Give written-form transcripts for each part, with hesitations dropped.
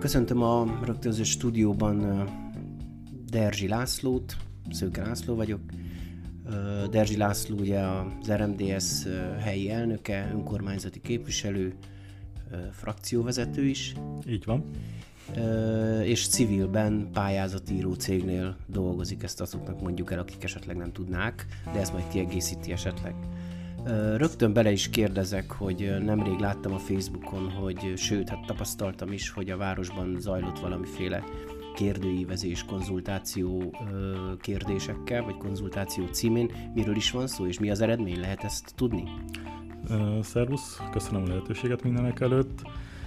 Köszöntöm a rögtönző stúdióban Derzsi Lászlót, Szőke László vagyok. Derzsi László ugye az RMDSZ helyi elnöke, önkormányzati képviselő, frakcióvezető is. Így van. És civilben pályázatíró cégnél dolgozik, ezt azoknak mondjuk el, akik esetleg nem tudnák, de ez majd kiegészíti esetleg. Rögtön bele is kérdezek, hogy nemrég láttam a Facebookon, sőt, hát tapasztaltam is, hogy a városban zajlott valamiféle kérdőívezés, konzultáció kérdésekkel, vagy konzultáció címén. Miről is van szó, és mi az eredmény? Lehet ezt tudni? Szervusz, köszönöm a lehetőséget mindenek előtt.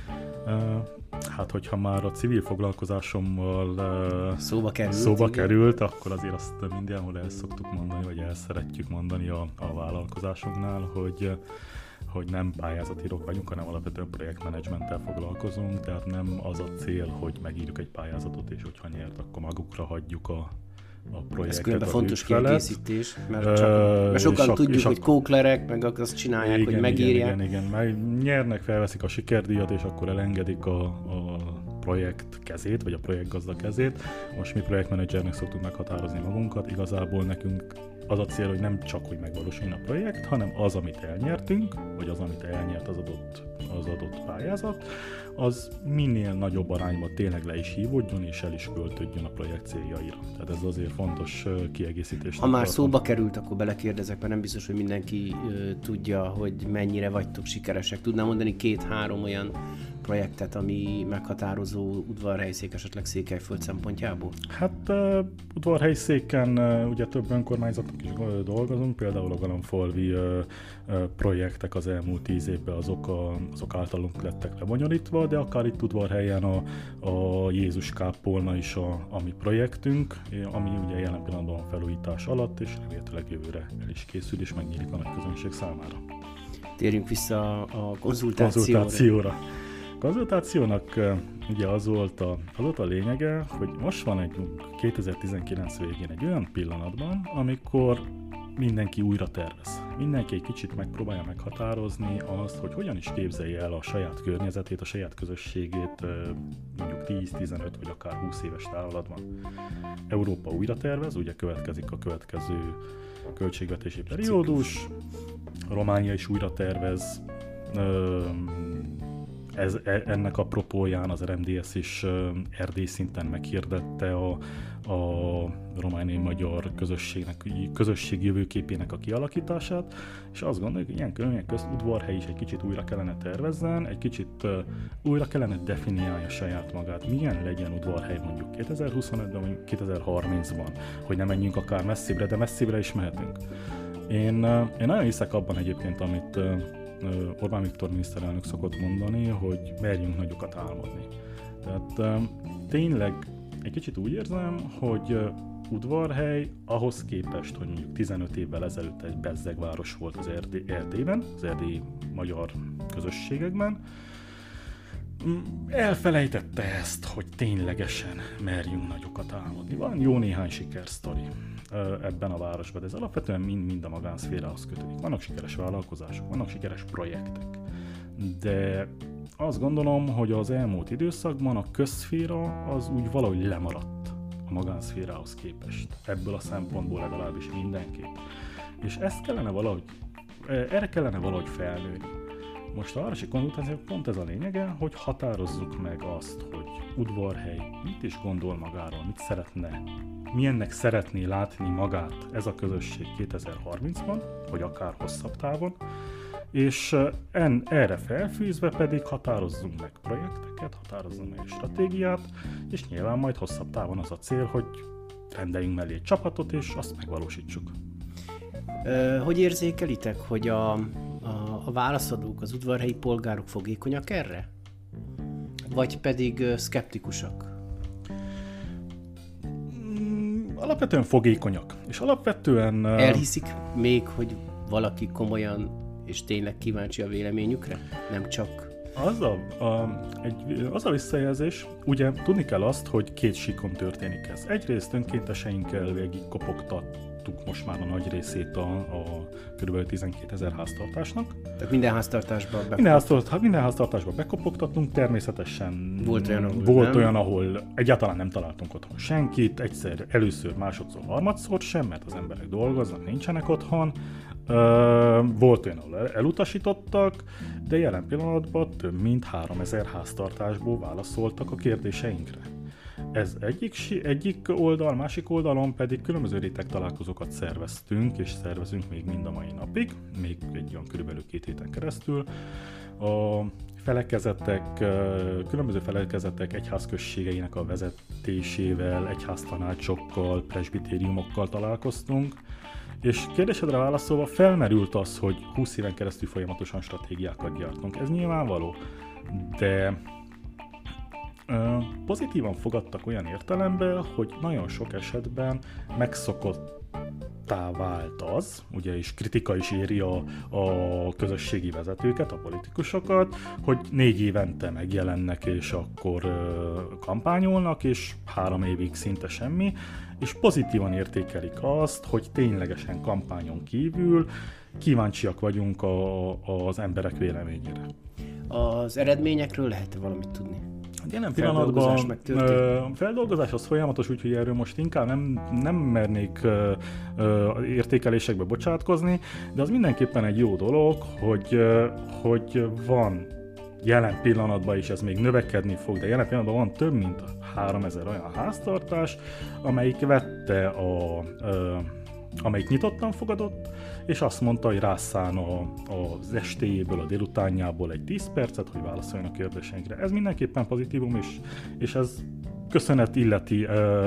Hát, hogyha már a civil foglalkozásommal szóba került, akkor azért azt mindenhol el szoktuk mondani, vagy el szeretjük mondani a vállalkozásunknál, hogy nem pályázatírók vagyunk, hanem alapvetően projektmenedzsmenttel foglalkozunk, tehát nem az a cél, hogy megírjuk egy pályázatot, és hogyha nyert, akkor magukra hagyjuk a projektet. Ez különben fontos kiegészítés, mert sokan tudjuk, hogy kóklerek, meg azt csinálják, igen, hogy megírják. Igen, meg nyernek, felveszik a sikerdíjat, és akkor elengedik a projekt kezét, vagy a projektgazda kezét. Most mi projektmenedzsernek szoktuk meghatározni magunkat, igazából nekünk az a cél, hogy nem csak úgy megvalósuljon a projekt, hanem az, amit elnyertünk, vagy az, amit elnyert az adott pályázat, az minél nagyobb arányban tényleg le is hívódjon, és el is költődjön a projekt céljaira. Tehát ez azért fontos kiegészítés. Ha már szóba került, akkor belekérdezek, mert nem biztos, hogy mindenki tudja, hogy mennyire vagytok sikeresek. Tudnám mondani 2-3 olyan projektet, ami meghatározó Udvarhelyszék, esetleg Székelyföld szempontjából? Hát Udvarhelyszéken ugye több önkormányzatnak is dolgozunk, például a galamfalvi projektek az elmúlt 10 évben azok általunk lettek lebonyolítva, de akár itt Udvarhelyen a Jézus kápolna is a mi projektünk, ami ugye jelen pillanatban felújítás alatt, és remélhetőleg jövőre el is készül, és megnyílik a nagy közönség számára. Térjünk vissza a konzultációra. Konzultációnak ugye az volt a lényege, hogy most van egy 2019 végén egy olyan pillanatban, amikor mindenki újra tervez. Mindenki egy kicsit megpróbálja meghatározni azt, hogy hogyan is képzelje el a saját környezetét, a saját közösségét mondjuk 10-15 vagy akár 20 éves távlatban. Európa újra tervez, ugye következik a következő költségvetési periódus, Románia is újra tervez, ennek apropóján az RMDSZ is Erdély szinten meghirdette a romániai magyar közösség jövőképének a kialakítását, és azt gondoljuk, hogy ilyen körülmények közt Udvarhely is egy kicsit újra kellene tervezzen, egy kicsit újra kellene definiálja saját magát, milyen legyen Udvarhely mondjuk 2025-ben, vagy 2030-ban, hogy ne menjünk akár messzibbre, de messzibbre is mehetünk. Én nagyon hiszek abban egyébként, amit Orbán Viktor miniszterelnök szokott mondani, hogy merjünk nagyokat álmodni. Tehát tényleg egy kicsit úgy érzem, hogy Udvarhely ahhoz képest, hogy mondjuk 15 évvel ezelőtt egy bezzegváros volt az Erdélyben, az erdélyi magyar közösségekben, elfelejtette ezt, hogy ténylegesen merjünk nagyokat álmodni. Van jó néhány sikersztori ebben a városban, de ez alapvetően mind a magánszférához kötődik. Vannak sikeres vállalkozások, vannak sikeres projektek, de azt gondolom, hogy az elmúlt időszakban a közszféra az úgy valahogy lemaradt a magánszférához képest. Ebből a szempontból legalábbis mindenképp. És erre kellene valahogy felnőni. Most a városi konzultáció pont ez a lényege, hogy határozzuk meg azt, hogy Udvarhely mit is gondol magáról, mit szeretne, milyennek szeretné látni magát ez a közösség 2030-ban, vagy akár hosszabb távon, és erre felfűzve pedig határozzunk meg projekteket, határozzunk meg stratégiát, és nyilván majd hosszabb távon az a cél, hogy rendeljünk mellé egy csapatot, és azt megvalósítsuk. Hogy érzékelitek, hogy a válaszadók, az udvarhelyi polgárok fogékonyak erre? Vagy pedig szkeptikusak? Alapvetően fogékonyak, és alapvetően... Elhiszik még, hogy valaki komolyan és tényleg kíváncsi a véleményükre? Nem csak... Az a visszajelzés, ugye tudni kell azt, hogy két síkon történik ez. Egyrészt önkénteseinkkel végig kopogtattuk lepopogtattuk most már a nagy részét a kb. 12 000 háztartásnak. Tehát minden háztartásban minden háztartásban bekopogtattunk, természetesen volt olyan, ahol egyáltalán nem találtunk otthon senkit, először, másodszor, harmadszor sem, mert az emberek dolgoznak, nincsenek otthon. Volt olyan, ahol elutasítottak, de jelen pillanatban több mint 3000 háztartásból válaszoltak a kérdéseinkre. Ez egyik oldal, másik oldalon pedig különböző réteg találkozókat szerveztünk, és szervezünk még mind a mai napig, még egy olyan körülbelül 2 héten keresztül. A különböző felekezetek egyházközségeinek a vezetésével, egyháztanácsokkal, presbitériumokkal találkoztunk, és kérdésedre válaszolva felmerült az, hogy 20 éven keresztül folyamatosan stratégiákat gyártunk. Ez nyilvánvaló, de pozitívan fogadtak olyan értelemben, hogy nagyon sok esetben megszokottá vált az, ugye és kritika is éri a közösségi vezetőket, a politikusokat, hogy 4 évente megjelennek és akkor kampányolnak, és 3 évig szinte semmi, és pozitívan értékelik azt, hogy ténylegesen kampányon kívül kíváncsiak vagyunk az emberek véleményére. Az eredményekről lehet valamit tudni? Jelen pillanatban a feldolgozás az folyamatos, úgyhogy erről most inkább nem mernék értékelésekbe bocsátkozni, de az mindenképpen egy jó dolog, hogy van jelen pillanatban is, ez még növekedni fog, de jelen pillanatban van több mint 3000 olyan háztartás, amelyik vette amelyik nyitottan fogadott, és azt mondta, hogy rászán az estéjéből, a délutánjából egy 10 percet, hogy válaszoljon a kérdéseinkre. Ez mindenképpen pozitívum, és ez köszönet illeti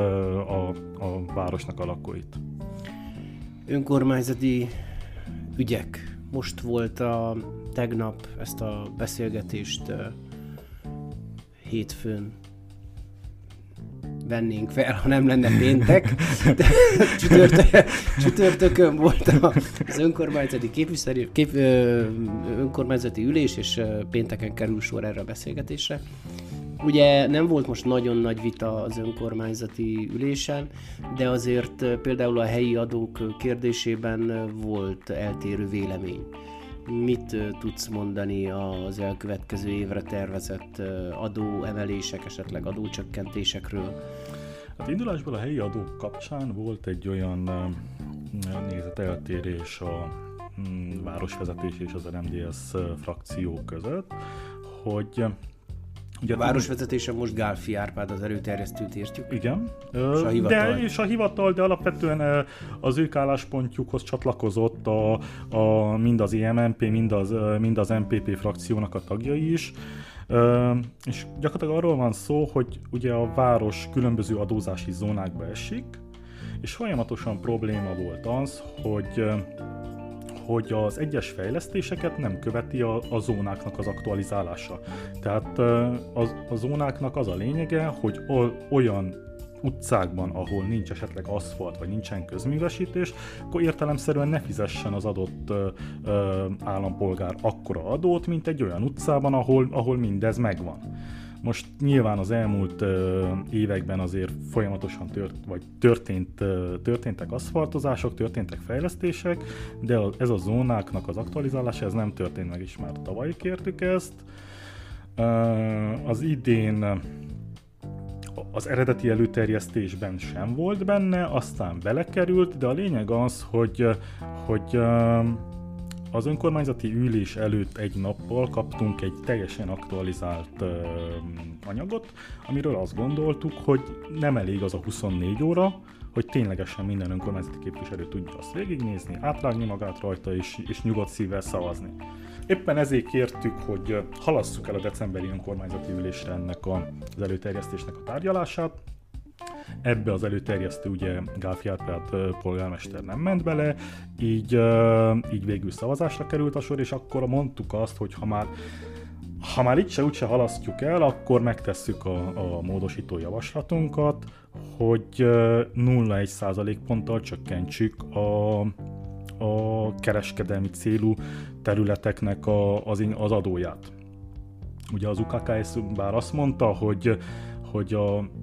a városnak a lakóit. Önkormányzati ügyek. Most volt tegnap ezt a beszélgetést hétfőn vennénk fel, ha nem lenne péntek. Csütörtökön volt az önkormányzati önkormányzati ülés, és pénteken kerül sor erre a beszélgetésre. Ugye nem volt most nagyon nagy vita az önkormányzati ülésen, de azért például a helyi adók kérdésében volt eltérő vélemény. Mit tudsz mondani az elkövetkező évre tervezett adóemelések, esetleg adócsökkentésekről? Hát indulásból a helyi adók kapcsán volt egy olyan nézeteltérés a városvezetés és az RMDSZ frakció között, hogy ugye a városvezetése most Gálffy Árpád, az előterjesztőt értjük. Igen, és a hivatal, de alapvetően az ők álláspontjukhoz csatlakozott mind az IMNP, mind az MPP frakciónak a tagjai is. És gyakorlatilag arról van szó, hogy ugye a város különböző adózási zónákba esik, és folyamatosan probléma volt az, hogy az egyes fejlesztéseket nem követi a zónáknak az aktualizálása. Tehát a zónáknak az a lényege, hogy olyan utcákban, ahol nincs esetleg aszfalt, vagy nincsen közművesítés, akkor értelemszerűen ne fizessen az adott állampolgár akkora adót, mint egy olyan utcában, ahol mindez megvan. Most nyilván az elmúlt években azért folyamatosan történtek aszfaltozások, történtek fejlesztések, de ez a zónáknak az aktualizálása, ez nem történt meg, is már tavaly kértük ezt. Az idén az eredeti előterjesztésben sem volt benne, aztán belekerült, de a lényeg az, hogy az önkormányzati ülés előtt egy nappal kaptunk egy teljesen aktualizált anyagot, amiről azt gondoltuk, hogy nem elég az a 24 óra, hogy ténylegesen minden önkormányzati képviselő tudja azt végignézni, átrágni magát rajta és nyugodt szívvel szavazni. Éppen ezért kértük, hogy halasszuk el a decemberi önkormányzati ülésre ennek az előterjesztésnek a tárgyalását. Ebbe az előterjesztő ugye Gálffy Árpád polgármester nem ment bele, így végül szavazásra került a sor, és akkor mondtuk azt, hogy ha már itt se úgyse halasztjuk el, akkor megtesszük a módosító javaslatunkat, hogy 0,1% ponttal csökkentsük a kereskedelmi célú területeknek az adóját. Ugye az UKKS bár azt mondta, hogy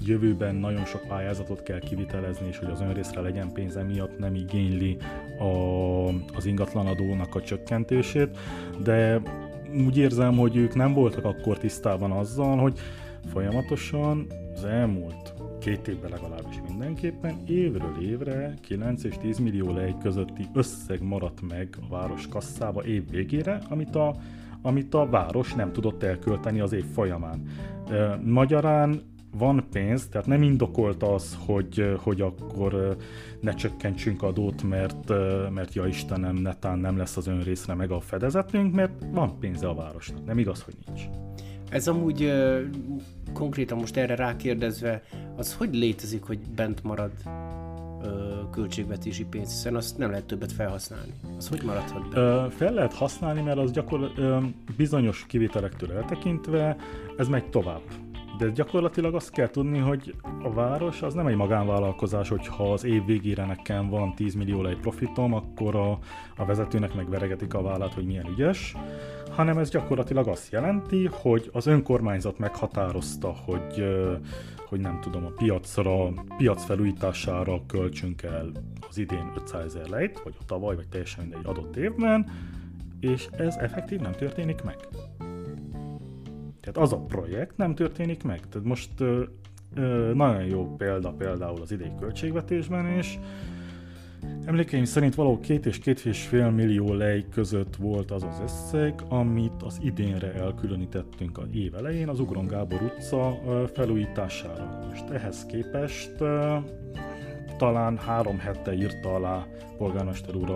jövőben nagyon sok pályázatot kell kivitelezni, és hogy az önrészre legyen pénz, emiatt nem igényli az ingatlanadónak a csökkentését, de úgy érzem, hogy ők nem voltak akkor tisztában azzal, hogy folyamatosan az elmúlt 2 évben legalábbis mindenképpen évről évre 9 és 10 millió lej közötti összeg maradt meg a város kasszába év végére, amit a város nem tudott elkölteni az év folyamán. Magyarán van pénz, tehát nem indokolt az, hogy akkor ne csökkentsünk adót, mert ja Istenem, netán nem lesz az önrészre meg a fedezetünk, mert van pénze a városnak. Nem igaz, hogy nincs. Ez amúgy konkrétan most erre rákérdezve, az hogy létezik, hogy bent marad költségvetési pénz, hiszen azt nem lehet többet felhasználni. Az hogy maradhat be? Fel lehet használni, mert az bizonyos kivételektől eltekintve ez megy tovább. De gyakorlatilag azt kell tudni, hogy a város az nem egy magánvállalkozás, hogyha az év végére nekem van 10 millió lej profitom, akkor a vezetőnek megveregetik a vállát, hogy milyen ügyes, hanem ez gyakorlatilag azt jelenti, hogy az önkormányzat meghatározta, hogy nem tudom, a piac felújítására költsünk el az idén 500 000 lejt, vagy a tavaly, vagy teljesen mindegy adott évben, és ez effektív nem történik meg. Tehát az a projekt nem történik meg. Tehát most nagyon jó például az idei költségvetésben, és emlékeim szerint valahol 2 és 2,5 millió lej között volt az az összeg, amit az idénre elkülönítettünk az év elején az Ugron Gábor utca felújítására. Most ehhez képest talán 3 hete írta alá polgármester úr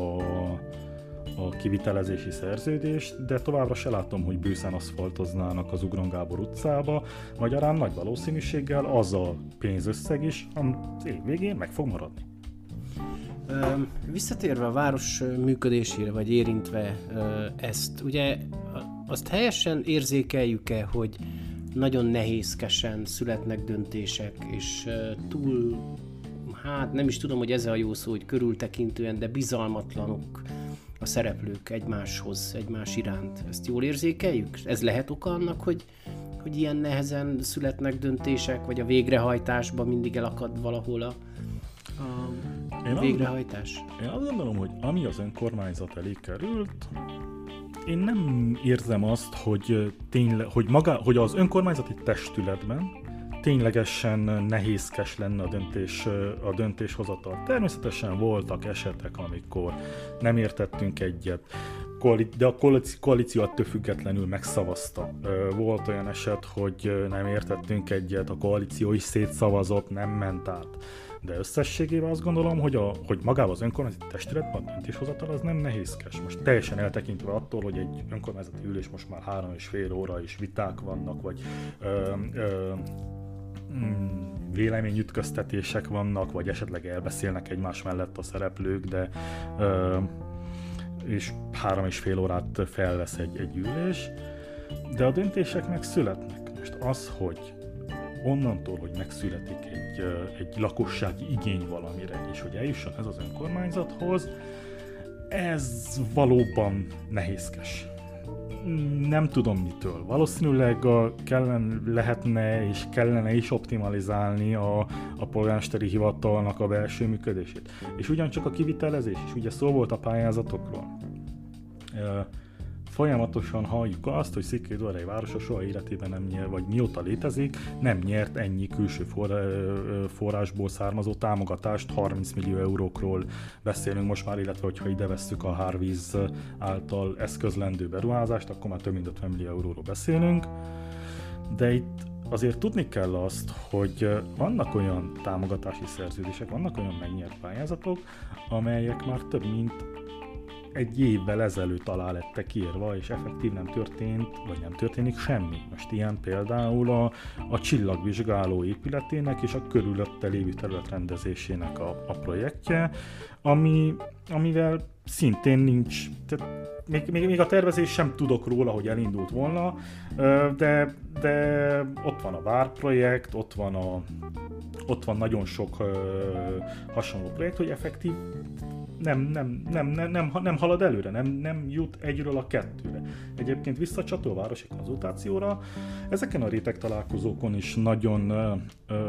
a kivitelezési szerződést, de továbbra se látom, hogy bőszen aszfaltoznának az Ugron Gábor utcába. Magyarán nagy valószínűséggel az a pénzösszeg is az év végén meg fog maradni. Visszatérve a város működésére, vagy érintve ezt, ugye azt helyesen érzékeljük-e, hogy nagyon nehézkesen születnek döntések, és túl, hát nem is tudom, hogy ez a jó szó, hogy körültekintően, de bizalmatlanok a szereplők egymáshoz, egymás iránt. Ezt jól érzékeljük? Ez lehet oka annak, hogy ilyen nehezen születnek döntések, vagy a végrehajtásban mindig elakad valahol a végrehajtás? Én azt gondolom, hogy ami az önkormányzat elé került, én nem érzem azt, hogy az önkormányzati testületben ténylegesen nehézkes lenne a döntéshozatal. Természetesen voltak esetek, amikor nem értettünk egyet, de a koalíció attól függetlenül megszavazta. Volt olyan eset, hogy nem értettünk egyet, a koalíció is szétszavazott, nem ment át. De összességében azt gondolom, hogy magában az önkormányzati testületben a döntéshozatal az nem nehézkes. Most teljesen eltekintve attól, hogy egy önkormányzati ülés most már 3,5 óra és viták vannak, vagy véleményütköztetések vannak, vagy esetleg elbeszélnek egymás mellett a szereplők, de és 3,5 órát felvesz egy ülés, de a döntések meg születnek. Most az, hogy onnantól, hogy megszületik egy lakossági igény valamire, és hogy eljusson ez az önkormányzathoz, ez valóban nehézkes. Nem tudom mitől. Valószínűleg kellene is optimalizálni a polgármesteri hivatalnak a belső működését. És ugyancsak a kivitelezés is, ugye szó volt a pályázatokról. Folyamatosan halljuk azt, hogy Székelyudvarhelyi városa soha életében nem nyert, vagy mióta létezik, nem nyert ennyi külső forrásból származó támogatást, 30 millió eurókról beszélünk most már, illetve hogyha ide vesszük a Hárvíz által eszközlendő beruházást, akkor már több mint 50 millió euróról beszélünk. De itt azért tudni kell azt, hogy vannak olyan támogatási szerződések, vannak olyan megnyert pályázatok, amelyek már több mint egy évvel ezelőtt alá lettek írva, és effektív nem történt, vagy nem történik semmi. Most ilyen például a csillagvizsgáló épületének és a körülötte lévő terület rendezésének a projektje, amivel szintén nincs, tehát még a tervezés sem tudok róla, hogy elindult volna, de ott van a várprojekt, ott van nagyon sok hasonló projekt, hogy effektív nem halad előre, nem jut egyről a kettőre. Egyébként visszacsatol a városi konzultációra, ezeken a réteg találkozókon is nagyon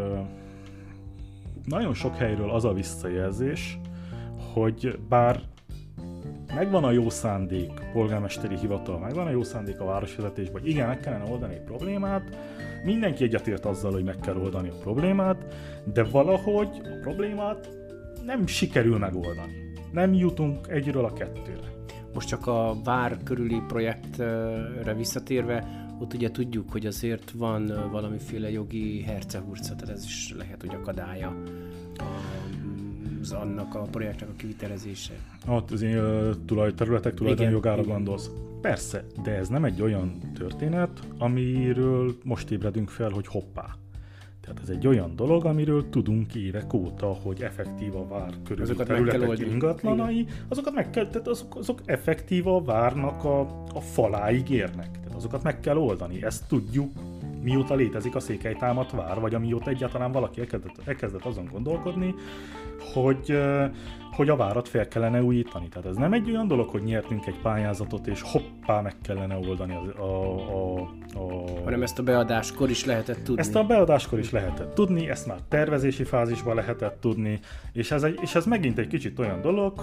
sok helyről az a visszajelzés, hogy bár megvan a jó szándék, polgármesteri hivatal, megvan a jó szándék a városvezetésben, hogy igen, meg kellene oldani a problémát, mindenki egyetért azzal, hogy meg kell oldani a problémát, de valahogy a problémát nem sikerül megoldani. Nem jutunk egyről a kettőre. Most csak a vár körüli projektre visszatérve, ott ugye tudjuk, hogy azért van valamiféle jogi hercehurca, tehát ez is lehet, hogy akadálya annak a projektnek a kivitelezése. Ott az területek tulajdonjogára gondolsz. Persze, de ez nem egy olyan történet, amiről most ébredünk fel, hogy hoppá. Tehát ez egy olyan dolog, amiről tudunk évek óta, hogy effektív a vár körüli területek ingatlanai, azokat meg kell, tehát azok effektív a várnak a faláig érnek. Tehát azokat meg kell oldani. Ezt tudjuk, mióta létezik a Székelytámadt vár, vagy amióta egyáltalán valaki elkezdett azon gondolkodni, hogy a várat fel kellene újítani. Tehát ez nem egy olyan dolog, hogy nyertünk egy pályázatot, és hoppá, meg kellene oldani hanem ezt a beadáskor is lehetett tudni. Ezt a beadáskor is lehetett tudni, ezt már tervezési fázisban lehetett tudni, és ez megint egy kicsit olyan dolog,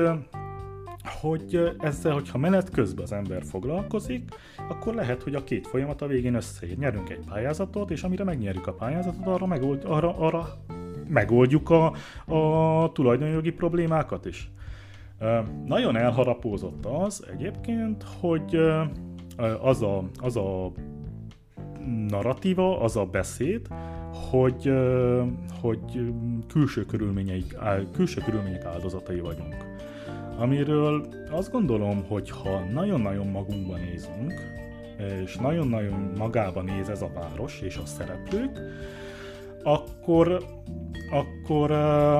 hogy ezzel, hogyha menet közben az ember foglalkozik, akkor lehet, hogy a két folyamat a végén összeér. Nyerünk egy pályázatot, és amire megnyerjük a pályázatot, arra megoldjuk a tulajdonjogi problémákat is. Nagyon elharapózott az egyébként, hogy az a narratíva, az a beszéd, hogy külső körülmények áldozatai vagyunk. Amiről azt gondolom, hogy ha nagyon-nagyon magunkba nézünk, és nagyon-nagyon magába néz ez a város és a szereplők, akkor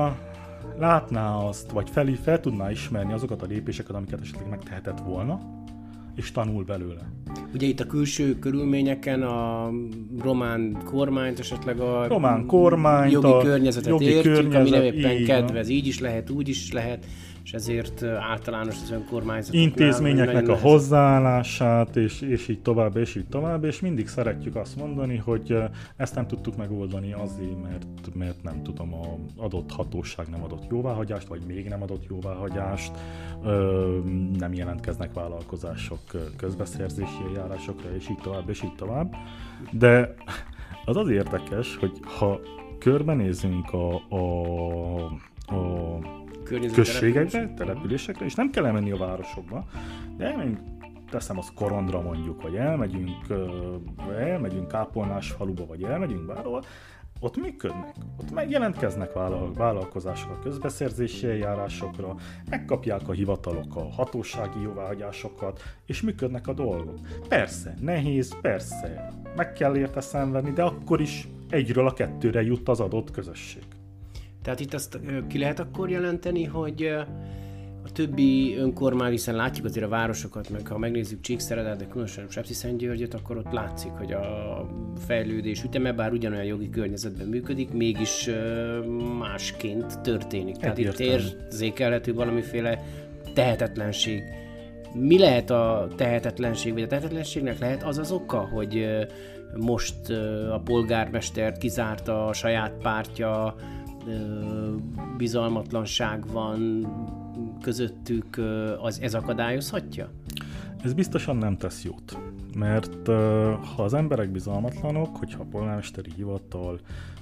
látná azt, vagy fel tudná ismerni azokat a lépéseket, amiket esetleg megtehetett volna, és tanul belőle. Ugye itt a külső körülményeken a román kormányt, esetleg a jogi környezetet értjük, ami nem éppen kedvez. Így is lehet, úgy is lehet, és ezért általános az önkormányzatok intézményeknek a hozzáállását, és így tovább, és mindig szeretjük azt mondani, hogy ezt nem tudtuk megoldani azért, mert nem tudom, az adott hatóság nem adott jóváhagyást, vagy még nem adott jóváhagyást, nem jelentkeznek vállalkozások közbeszerzési eljárásokra, és így tovább. De az érdekes, hogy ha körbenézünk a községekbe, településekre, és nem kell elmenni a városokba, de elmegyünk, teszem azt Korondra mondjuk, vagy elmegyünk Kápolnásfaluba, vagy elmegyünk bárhol, ott működnek, ott megjelentkeznek vállalkozások a közbeszerzési eljárásokra, megkapják a hivatalok a hatósági jóváhagyásokat, és működnek a dolgok. Persze, nehéz, persze, meg kell érte szenvedni, de akkor is egyről a kettőre jut az adott közösség. Tehát itt azt ki lehet akkor jelenteni, hogy a többi önkormány, hiszen látjuk azért a városokat, meg ha megnézzük Csíkszeredát, de különösen Sepsiszentgyörgyöt, akkor ott látszik, hogy a fejlődés üteme, bár ugyanolyan jogi környezetben működik, mégis másként történik. Tehát itt érzékelhető valamiféle tehetetlenség. Mi lehet a tehetetlenség, vagy a tehetetlenségnek lehet az az oka, hogy most a polgármestert kizárta a saját pártja, bizalmatlanság van közöttük, ez akadályozhatja? Ez biztosan nem tesz jót, mert ha az emberek bizalmatlanok, hogyha a polgármesteri hivatal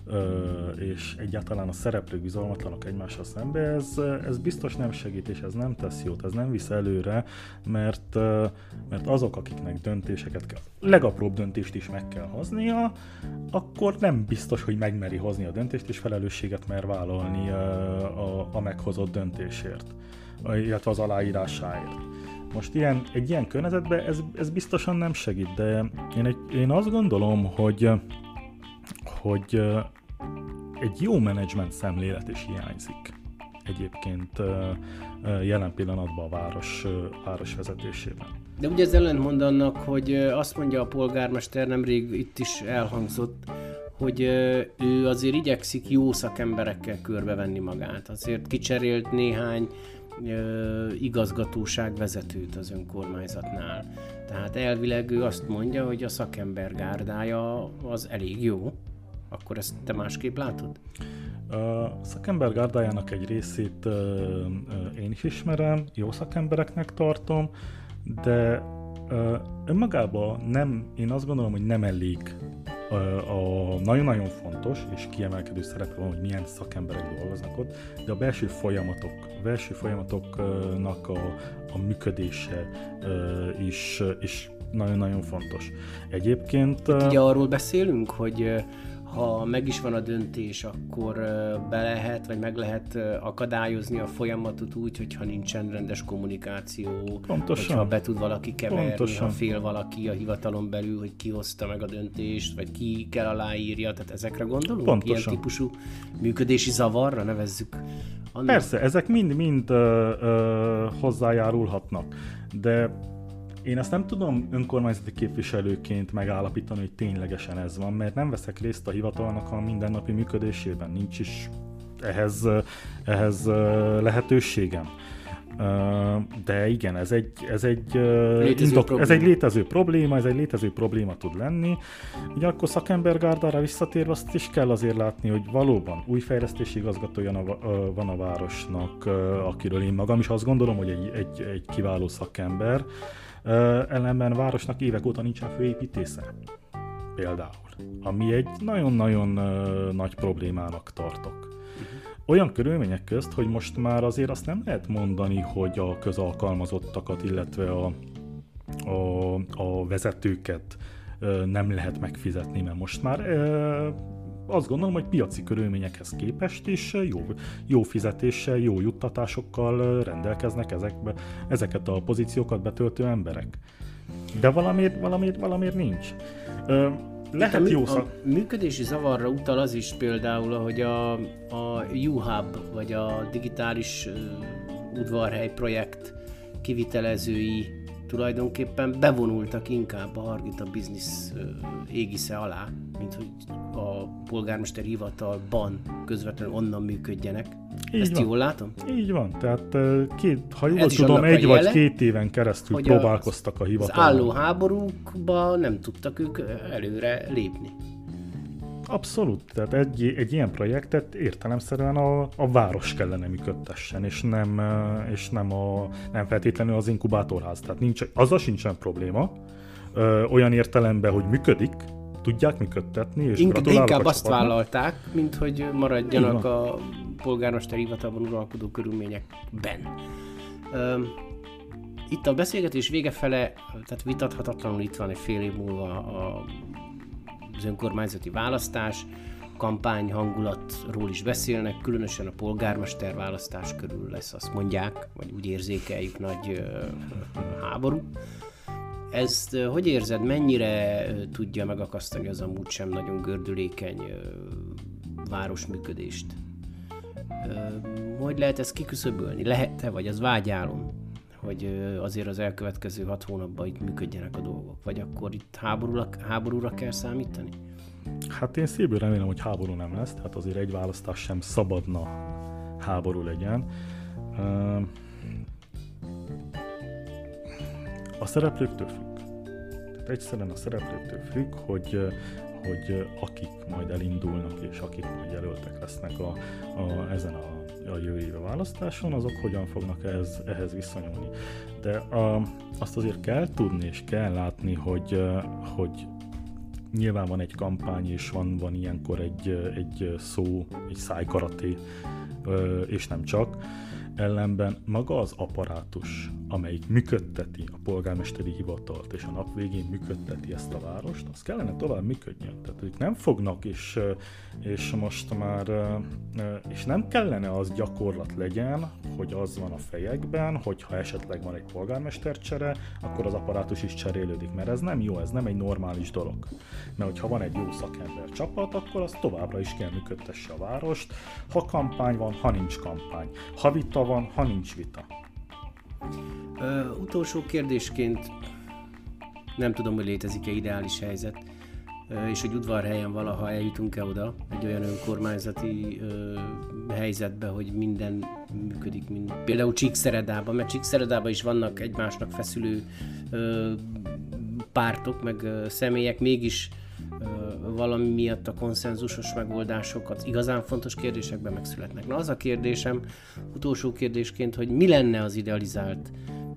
és egyáltalán a szereplők bizalmatlanok egymással szembe, ez biztos nem segít, és ez nem tesz jót, ez nem visz előre, mert azok, akiknek döntéseket kell, legapróbb döntést is meg kell hoznia, akkor nem biztos, hogy megmeri hozni a döntést, és felelősséget mer vállalni a meghozott döntésért, illetve az aláírásáért. Most egy ilyen környezetben ez biztosan nem segít, de én azt gondolom, hogy egy jó menedzsment szemlélet is hiányzik egyébként jelen pillanatban a város vezetésében. De ugye ez ellentmond annak, hogy azt mondja a polgármester, nemrég itt is elhangzott, hogy ő azért igyekszik jó szakemberekkel körbevenni magát. Azért kicserélt néhány igazgatóságvezetőt az önkormányzatnál. Tehát elvileg ő azt mondja, hogy a szakember gárdája az elég jó. Akkor ezt te másképp látod? A szakember gárdájának egy részét én is ismerem, jó szakembereknek tartom, de önmagában én azt gondolom, hogy nem elég. A nagyon-nagyon fontos és kiemelkedő szerepe van, hogy milyen szakemberek dolgoznak ott, de a belső folyamatoknak a működése is nagyon-nagyon fontos. Egyébként... Ugye arról beszélünk, hogy ha meg is van a döntés, akkor be lehet, vagy meg lehet akadályozni a folyamatot úgy, hogyha nincsen rendes kommunikáció, Pontosan. hogyha be tud valaki keverni, Pontosan. ha fél valaki a hivatalon belül, hogy ki hozta meg a döntést, vagy ki kell aláírja, tehát ezekre gondolunk? Pontosan. Ilyen típusú működési zavarra nevezzük annak? Persze, ezek mind hozzájárulhatnak, de én ezt nem tudom önkormányzati képviselőként megállapítani, hogy ténylegesen ez van, mert nem veszek részt a hivatalnak a mindennapi működésében, nincs is ehhez lehetőségem. De igen, ez egy létező probléma tud lenni. Ugyanakkor szakembergárdára visszatérve azt is kell azért látni, hogy valóban új fejlesztési igazgatója van a városnak, akiről én magam is azt gondolom, hogy egy kiváló szakember. Ellenben a városnak évek óta nincsen főépítésze. Például. Ami egy nagyon-nagyon nagy problémának tartok. Olyan körülmények közt, hogy most már azért azt nem lehet mondani, hogy a közalkalmazottakat, illetve a vezetőket nem lehet megfizetni, mert most már azt gondolom, hogy piaci körülményekhez képest is jó fizetéssel, jó juttatásokkal rendelkeznek ezeket a pozíciókat betöltő emberek. De valamiért nincs. Lehet jó a működési zavarra utal az is például, hogy a U-Hub, vagy a digitális udvarhely projekt kivitelezői tulajdonképpen bevonultak inkább a Hargita Business égisze alá, mint hogy a polgármester hivatalban közvetlenül onnan működjenek. Ezt jól látom? Így van. Tehát ha jól tudom, vagy 2 éven keresztül próbálkoztak a hivatalban. Az álló háborúkba nem tudtak ők előre lépni. Abszolút. Tehát egy ilyen projektet értelemszerűen a város kellene működtessen, és nem feltétlenül az inkubátorház. Tehát azzal sincsen probléma. Olyan értelemben, hogy működik, tudják működtetni, és gratulálok inkább azt vállalták, mint hogy maradjanak a polgármester hivatalban uralkodó körülményekben. Itt a beszélgetés vége fele, tehát vitathatatlanul itt van egy fél év múlva az önkormányzati választás, kampány hangulatról is beszélnek, különösen a polgármester választás körül lesz, azt mondják, vagy úgy érzékeljük, nagy háború. Ezt hogy érzed, mennyire tudja megakasztani az amúgy sem nagyon gördülékeny városműködést? Hogy lehet ezt kiküszöbölni? Lehet-e, vagy az vágyálom, hogy azért az elkövetkező 6 hónapban itt működjenek a dolgok? Vagy akkor itt háborúra kell számítani? Hát én szívből remélem, hogy háború nem lesz, tehát azért egy választás sem szabadna háború legyen. A szereplőktől függ. Tehát egyszerűen a szereplőktől függ, hogy akik majd elindulnak és akik majd jelöltek lesznek ezen a jövő éve választáson, azok hogyan fognak ehhez viszonyulni. De azt azért kell tudni és kell látni, hogy nyilván van egy kampány, és van ilyenkor egy szájkaraté, és nem csak. Ellenben maga az apparátus, amelyik működteti a polgármesteri hivatalt, és a nap végén működteti ezt a várost, az kellene tovább működjön. Tehát ők nem fognak, és most már, és nem kellene az gyakorlat legyen, hogy az van a fejekben, hogyha esetleg van egy polgármestercsere, akkor az apparátus is cserélődik, mert ez nem jó, ez nem egy normális dolog. Mert hogyha van egy jó szakember csapat, akkor az továbbra is kell működtesse a várost, ha kampány van, ha nincs kampány. Ha vita van, ha nincs vita? Utolsó kérdésként nem tudom, hogy létezik-e ideális helyzet, és hogy udvarhelyen valaha eljutunk-e oda, egy olyan önkormányzati helyzetbe, hogy minden működik, mint például Csíkszeredában, mert Csíkszeredában is vannak egymásnak feszülő pártok, meg személyek, mégis valami miatt a konszenzusos megoldások az igazán fontos kérdésekben megszületnek. Na az a kérdésem, utolsó kérdésként, hogy mi lenne az idealizált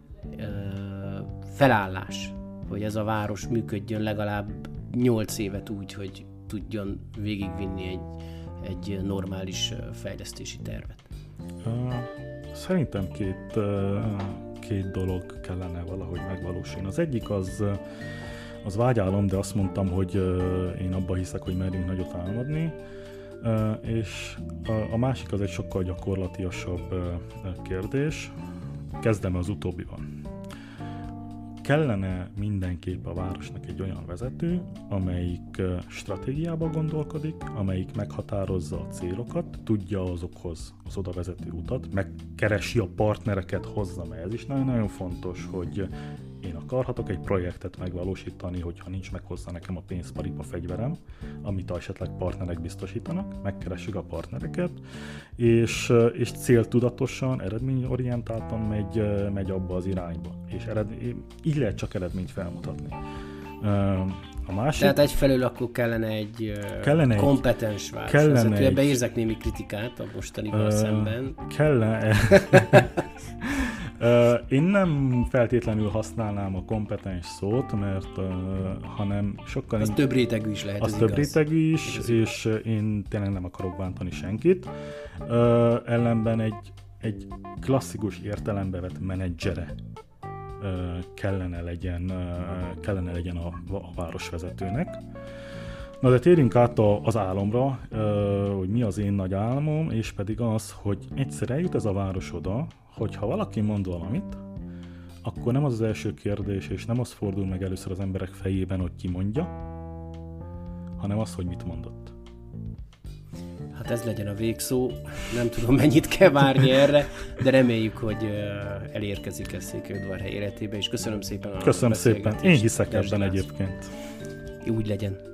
felállás, hogy ez a város működjön legalább 8 évet úgy, hogy tudjon végigvinni egy normális fejlesztési tervet? Szerintem két dolog kellene valahogy megvalósulni. Az egyik az vágyálom, de azt mondtam, hogy én abba hiszek, hogy merjünk nagyot álmodni, és a másik az egy sokkal gyakorlatiasabb kérdés. Kezdem az utóbbiban. Kellene mindenképp a városnak egy olyan vezető, amelyik stratégiába gondolkodik, amelyik meghatározza a célokat, tudja azokhoz az oda vezető utat, megkeresi a partnereket hozzá, mert ez is nagyon-nagyon fontos, hogy én akarhatok egy projektet megvalósítani, hogyha nincs meg hozzá nekem a pénzparipa fegyverem, amit esetleg partnerek biztosítanak, megkeressük a partnereket, és céltudatosan, eredményorientáltan megy abba az irányba. És így lehet csak eredményt felmutatni. A másik... Tehát egyfelől akkor kellene egy kompetens városvezető. Ebbe érzek némi kritikát a mostanival szemben. Én nem feltétlenül használnám a kompetens szót, mert hanem sokkal... Az több rétegű is lehet, az több rétegű is, és én tényleg nem akarok bántani senkit. Ellenben egy klasszikus értelembe vett menedzsere kellene legyen a városvezetőnek. Na de térjünk át az álomra, hogy mi az én nagy álmom, és pedig az, hogy egyszer eljut ez a város oda, hogyha valaki mond valamit, akkor nem az az első kérdés, és nem az fordul meg először az emberek fejében, hogy ki mondja, hanem az, hogy mit mondott. Hát ez legyen a végszó. Nem tudom, mennyit kell várni erre, de reméljük, hogy elérkezik ez Székelyudvarhely életébe, és köszönöm szépen a Köszönöm szépen. Én hiszek ebben egyébként. Úgy legyen.